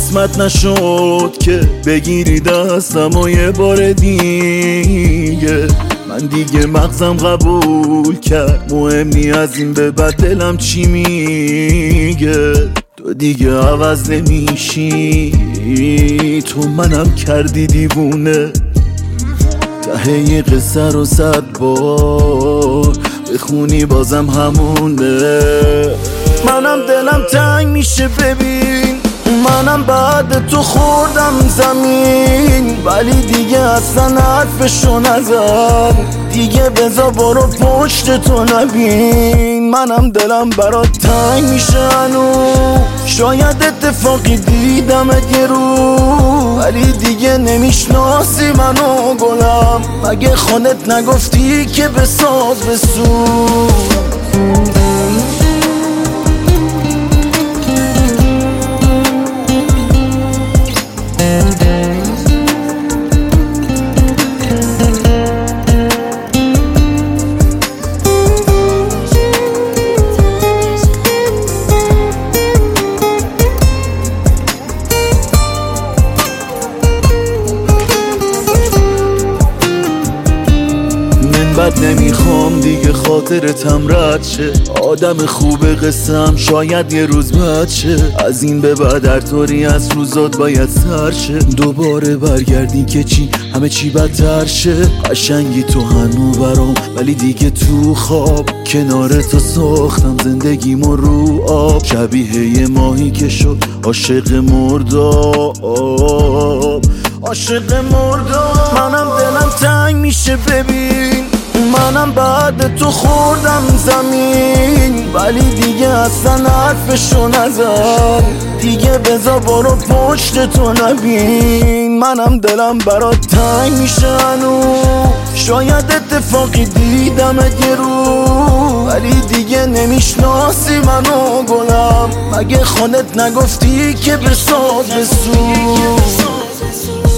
قسمت نشد که بگیری دستم و یه بار دیگه. من دیگه مغزم قبول کرد مهم نی از این به بعد دلم چی میگه. تو دیگه عوض نمیشی، تو منم کردی دیوونه. ته یه قصه رو 100 بار بخونی بازم همونه. منم دلم تنگ میشه ببین، منم بعد تو خوردم زمین، ولی دیگه اصلا حرفشو نزن. دیگه بذار برو پشت تو نبین. منم دلم برات تنگ میشه هنوز، شاید اتفاقی دیدم یه رو، ولی دیگه نمیشناسی منو گلم. مگه خودت نگفتی که بساز بسوز؟ بد نمیخوام دیگه خاطرتم رد شه، آدم خوب قسم شاید یه روز بد شه. از این به بعد هر طوری از روزات باید سر شه، دوباره برگردی که چی همه چی بدتر شه. قشنگی تو هنو برام ولی دیگه تو خواب، کنار تو ساختم زندگیمو رو آب. شبیه یه ماهی که شد عاشق مرداب، عاشق مرداب. منم دلم تنگ میشه ببین، منم بعد تو خوردم زمین، ولی دیگه اصلا حرفشو نزن. دیگه بذار برو پشت تو نبین. منم دلم برات تنگ میشه هنوز، شاید اتفاقی دیدم یه رو، ولی دیگه نمیشناسی منو گلم. مگه خودت نگفتی که بساز بسوز؟